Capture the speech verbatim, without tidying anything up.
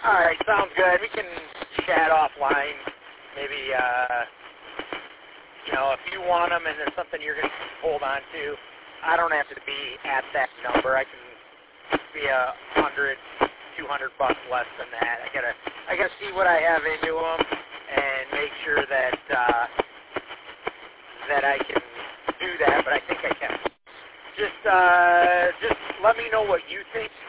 All right, sounds good. We can chat offline. Maybe, uh, you know, if you want them and there's something you're going to hold on to, I don't have to be at that number. I can be a hundred, two hundred bucks less than that. I gotta, I gotta see what I have into them and make sure that uh, that I can do that. But I think I can. Just, uh, just let me know what you think.